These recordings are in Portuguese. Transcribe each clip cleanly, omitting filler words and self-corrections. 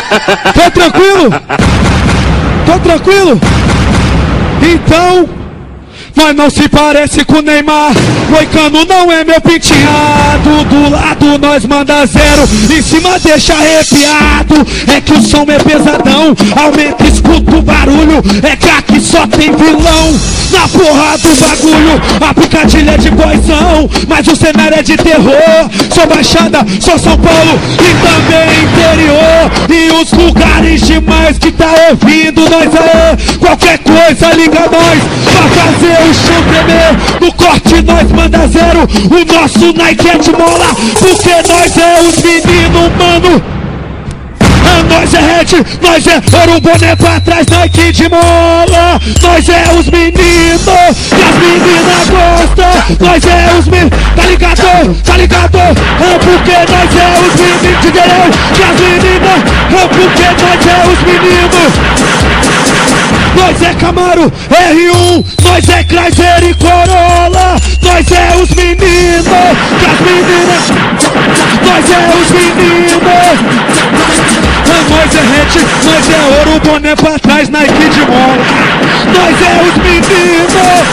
Tô tranquilo? Tô tranquilo? Então, nós não se parece com o Neymar. Moicano não é meu penteado. Do lado nós manda zero, em cima deixa arrepiado. É que o som é pesadão, aumenta, escuta o barulho. É que aqui só tem vilão na porra do bagulho. A picadilha é de boizão, mas o cenário é de terror. Sou Baixada, sou São Paulo e também interior. E os lugares demais que tá ouvindo nós aí. Qualquer coisa liga nós pra fazer o chão tremer. No corte nós manda zero, o nosso Nike é de mola, porque nós é os meninos, mano. Nós é red, nós é ouro, boné pra trás, Nike de mola. Nós é os meninos que as meninas gostam. Nós é os meninos, tá ligado? Tá ligado? É porque nós é os meninos de verão que as meninas. É porque nós é os meninos. Nós é Camaro, R1, nós é Chrysler e Corolla. Nós é os meninos que as meninas. Nós é os meninos. Nós é red, nós é ouro, boné pra trás, Nike de mola. Nós é os meninos,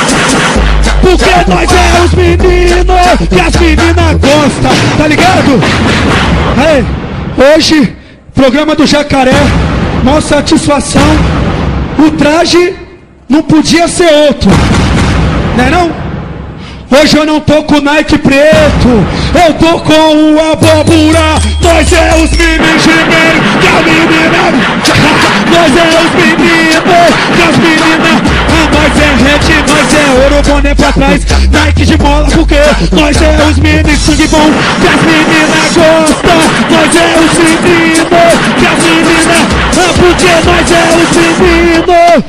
porque nós é os meninos que as meninas gostam, tá ligado? Aí, hoje, programa do Jacaré, maior satisfação. O traje não podia ser outro, né não? Hoje eu não tô com Nike preto, eu tô com o abóbora. Nós é os meninos gemelos que a menina. Nós é os meninos que as meninas. Nós é red, nós é ouro, boné pra trás, Nike de mola, porque nós é os meninos sangue bom que as meninas gostam. Nós é os meninos que as meninas. Porque nós é os meninos.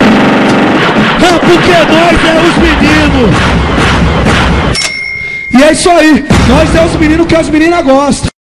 Porque nós é os meninos. E é isso aí, nós é os meninos que as meninas gostam.